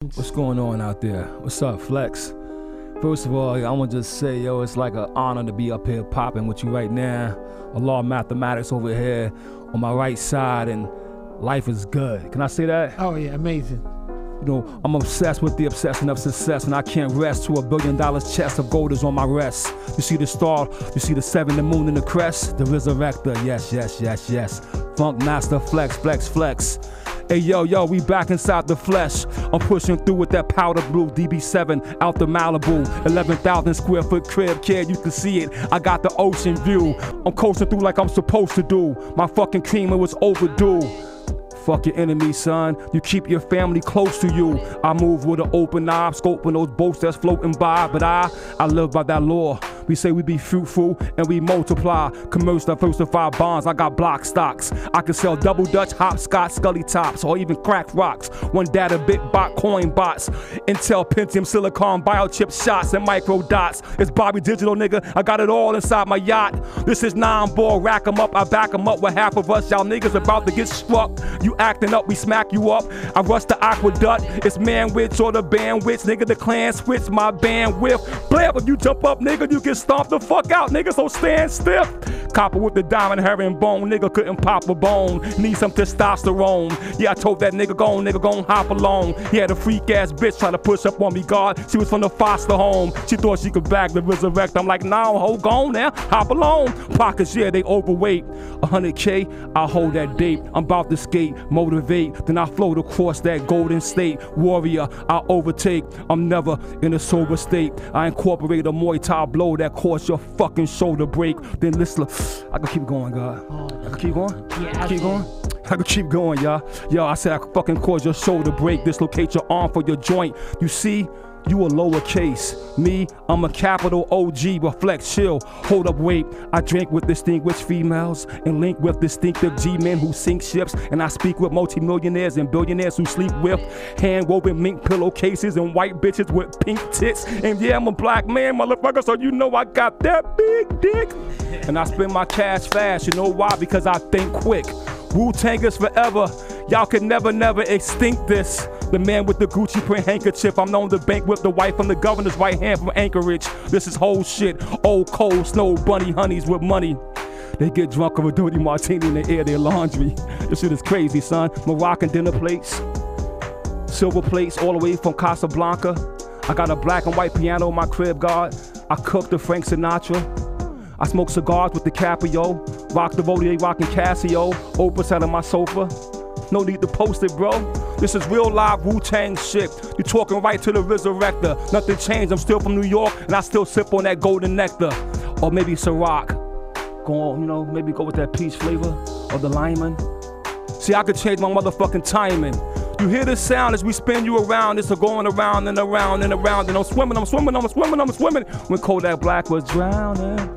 Queens. What's going on out there? What's up, Flex? First of all, I want to just say, yo, it's like an honor to be up here popping with you right now. A law of mathematics over here on my right side, and life is good. Can I say that? Oh yeah, amazing. You know, I'm obsessed with the obsession of success, and I can't rest till $1 billion chest of gold is on my rest. You see the star, you see the 7, the moon, and the crest, the resurrector, yes, yes, yes, yes. Funk master, flex, flex, flex. Hey, yo, we back inside the flesh. I'm pushing through with that powder blue DB7 out the Malibu. 11,000 square foot crib, kid, you can see it. I got the ocean view. I'm coasting through like I'm supposed to do. My fucking creamer was overdue. Fuck your enemy, son. You keep your family close to you. I move with an open eye, scoping those boats that's floating by. But I live by that law. We say we be fruitful and we multiply. Commercial diversified bonds, I got block stocks. I can sell double Dutch, hopscotch, scully tops, or even crack rocks. One data bit bot coin bots. Intel, Pentium, silicon, biochip shots, and micro dots. It's Bobby Digital, nigga. I got it all inside my yacht. This is 9-ball, rack 'em up. I back 'em up with half of us. Y'all niggas about to get struck. You acting up, we smack you up. I rush the aqueduct. It's manwich or the bandwidth. Nigga, the clan switch my bandwidth. Blab, if you jump up, nigga, you get stomped the fuck out, nigga, so stand stiff. Copper with the diamond herringbone, nigga couldn't pop a bone. Need some testosterone. Yeah, I told that nigga gon' hop along. He had a freak ass bitch try to push up on me, God. She was from the foster home. She thought she could bag the resurrect. I'm like, nah, hold on now, hop along. Pockets, yeah, they overweight. 100K, I hold that date. I'm about to skate, motivate. Then I float across that golden state. Warrior, I overtake. I'm never in a sober state. I incorporate a Muay Thai blow that cause your fucking shoulder break. Then listen, I can keep going, God. I can keep going? Yeah, keep going? I can keep going, y'all. Yo, I said I could fucking cause your shoulder break, dislocate your arm for your joint. You see, you a lowercase. Me, I'm a capital OG, reflect, chill, hold up, wait. I drink with distinguished females and link with distinctive G-men who sink ships. And I speak with multimillionaires and billionaires who sleep with hand-woven mink pillowcases and white bitches with pink tits. And yeah, I'm a black man, motherfucker, so you know I got that big dick. And I spend my cash fast, you know why? Because I think quick. Wu-Tang is forever. Y'all can never extinct this. The man with the Gucci print handkerchief. I'm known to bank with the wife from the governor's right hand from Anchorage. This is whole shit. Old cold snow bunny honeys with money. They get drunk of a dirty martini and they air their laundry. This shit is crazy, son. Moroccan dinner plates, silver plates all the way from Casablanca. I got a black and white piano in my crib, God. I cook the Frank Sinatra. I smoke cigars with DiCaprio. Rock the Vogue, rockin' Casio. Opus out of my sofa. No need to post it, bro. This is real live Wu-Tang shit. You talking right to the resurrector. Nothing changed, I'm still from New York, and I still sip on that golden nectar. Or maybe Ciroc. Go on, you know, maybe go with that peach flavor, or the lime. See, I could change my motherfucking timing. You hear the sound as we spin you around. It's a going around and around and around. And I'm swimming. When Kodak Black was drowning.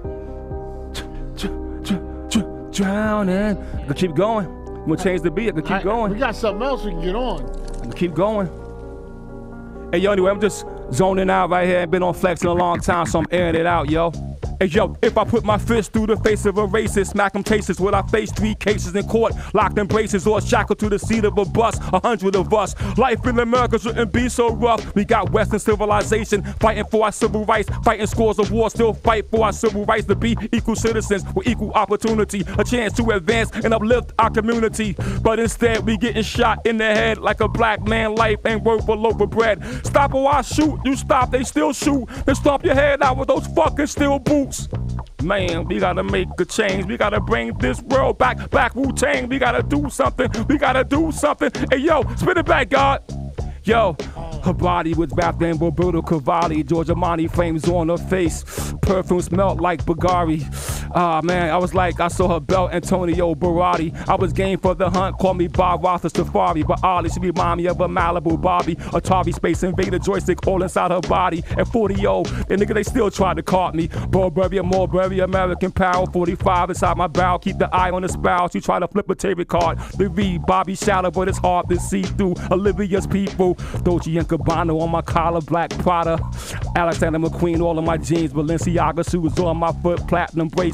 Drowning. I can keep going. I'm gonna change the beat. I can keep going. We got something else we can get on. I can keep going. Hey, yo, anyway, I'm just zoning out right here. I've been on Flex in a long time, so I'm airing it out, yo. Hey, yo, if I put my fist through the face of a racist, smack him cases, would I face 3 cases in court, locked in braces, or shackled to the seat of a bus, 100 of us? Life in America shouldn't be so rough. We got Western civilization, fighting for our civil rights, fighting scores of wars, still fight for our civil rights to be equal citizens with equal opportunity, a chance to advance and uplift our community. But instead, we getting shot in the head like a black man life ain't worth a loaf of bread. Stop or I shoot, you stop, they still shoot. Then stomp your head out with those fucking steel boots. Man, we gotta make a change. We gotta bring this world back Wu-Tang. We gotta do something. Hey, yo, spit it back, God. Yo, her body was wrapped in Roberto Cavalli. Georgia Monty flames on her face. Perfume smelled like Bulgari. Ah, man, I was like, I saw her belt, Antonio Barotti. I was game for the hunt, call me Bob Roth or Safari. But Ollie, she remind me of a Malibu Bobby. Atari Space Invader joystick all inside her body. At 40-0, the nigga, they still tried to caught me. Burberry, American Power. 45 inside my barrel, keep the eye on the spout. She try to flip a table card. They read Bobby Shallow, but it's hard to see through. Olivia's people. Dolce & Gabbana on my collar, Black Prada. Alexander McQueen, all of my jeans. Balenciaga shoes on my foot, platinum bracelet.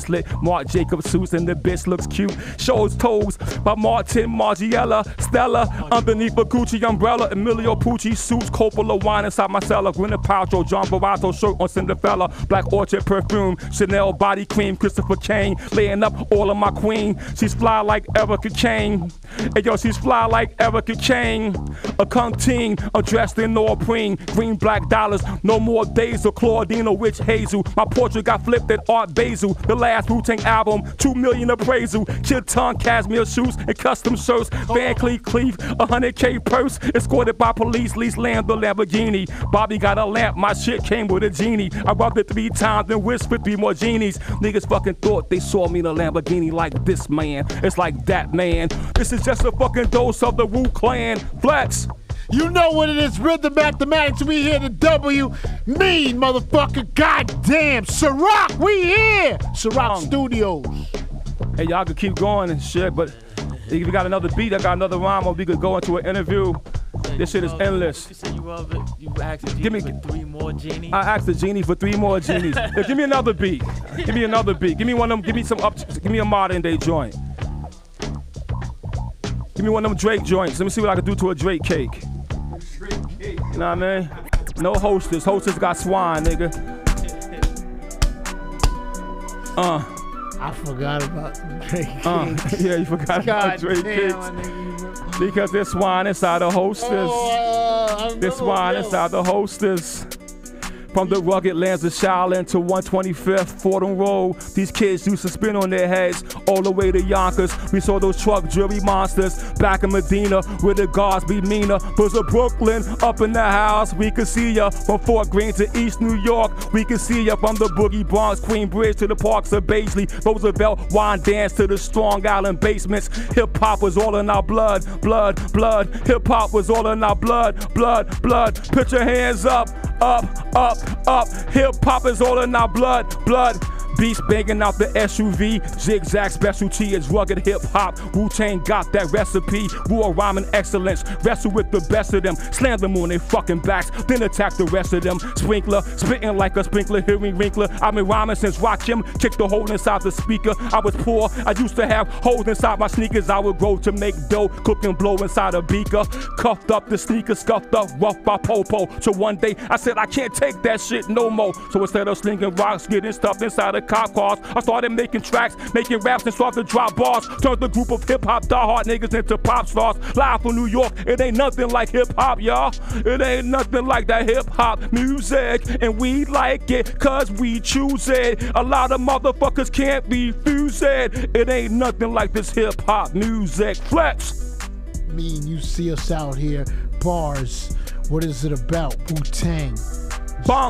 bracelet. Marc Jacobs suits and the bitch looks cute. Shows toes by Martin Margiela. Stella underneath a Gucci umbrella. Emilio Pucci suits. Coppola wine inside my cellar. Gwyneth Paltrow, John Barato shirt on Cinderella. Black Orchid perfume. Chanel body cream. Christopher Kane laying up all of my queen. She's fly like Erica Kane. Hey yo, she's fly like Erica Kane. A kung teen, dressed in neoprene. Green black dollars, no more days of Claudine or Witch Hazel. My portrait got flipped at Art Basel. The last Wu-Tang album, 2 million appraisal. Kid tongue, cashmere shoes and custom shirts. Van Cleef, 100K purse. Escorted by police, lease land the Lamborghini. Bobby got a lamp, my shit came with a genie. I rubbed it 3 times and wished for 3 more genies. Niggas fucking thought they saw me in a Lamborghini like this, man. It's like that, man. This is just a fucking dose of the Wu Clan. Flex. You know what it is, Rhythm Mathematics. We here to W. Mean, motherfucker. Goddamn. Ciroc, we here. Ciroc Studios. Hey, y'all could keep going and shit, but if you got another beat, I got another rhyme, or we could go into an interview. This shit is endless. You said you asked the genie for 3 more genies? I asked the genie for 3 more genies. Hey, give me another beat. Give me another beat. Give me one of them. Give me give me a modern day joint. Give me one of them Drake joints. Let me see what I can do to a Drake cake. You know what I mean? No hostess. Hostess got swine, nigga. I forgot about the Drake cake. Yeah, you forgot about Drake cakes. Because there's swine inside the hostess. There's swine inside the hostess. From the rugged lands of Shaolin to 125th Fordham Road, these kids used to spin on their heads all the way to Yonkers. We saw those truck jury monsters back in Medina where the guards be meaner. Was a Brooklyn up in the house, we could see ya. From Fort Greene to East New York, we could see ya. From the Boogie Bronx, Queensbridge to the parks of Baisley, Roosevelt, Wine Dance to the Strong Island basements. Hip hop was all in our blood, blood, blood. Hip hop was all in our blood, blood, blood. Put your hands up, up, up, up. Hip hop is all in our blood, blood. Beast banging out the SUV. Zigzag specialty is rugged hip hop. Wu-Tang got that recipe. War rhyming excellence. Wrestle with the best of them. Slam them on their fucking backs. Then attack the rest of them. Sprinkler, spitting like a sprinkler, hearing wrinkler. I've been rhyming since Rakim. Kicked the hole inside the speaker. I was poor. I used to have holes inside my sneakers. I would grow to make dough. Cook and blow inside a beaker. Cuffed up the sneakers, scuffed up, rough by Popo. So one day I said I can't take that shit no more. So instead of slinging rocks, getting stuffed inside a cop cars, I started making tracks, making raps and started to drop bars. Turned the group of hip-hop diehard niggas into pop stars. Live from New York, it ain't nothing like hip-hop, y'all. It ain't nothing like that hip-hop music. And we like it, cause we choose it. A lot of motherfuckers can't refuse it. It ain't nothing like this hip-hop music. Flex. Mean, you see us out here. Bars. What is it about? Wu-Tang. Bong.